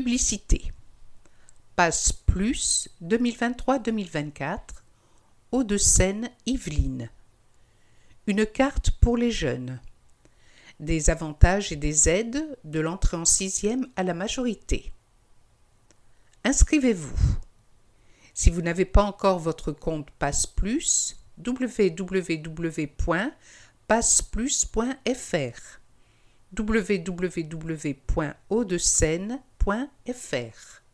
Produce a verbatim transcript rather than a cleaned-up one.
Publicité. Passe Plus deux mille vingt-trois deux mille vingt-quatre, Hauts-de-Seine, Yvelines. Une carte pour les jeunes. Des avantages et des aides de l'entrée en sixième à la majorité. Inscrivez-vous. Si vous n'avez pas encore votre compte Passe Plus, w w w point passe plus point f r, w w w point hauts de seine point f r.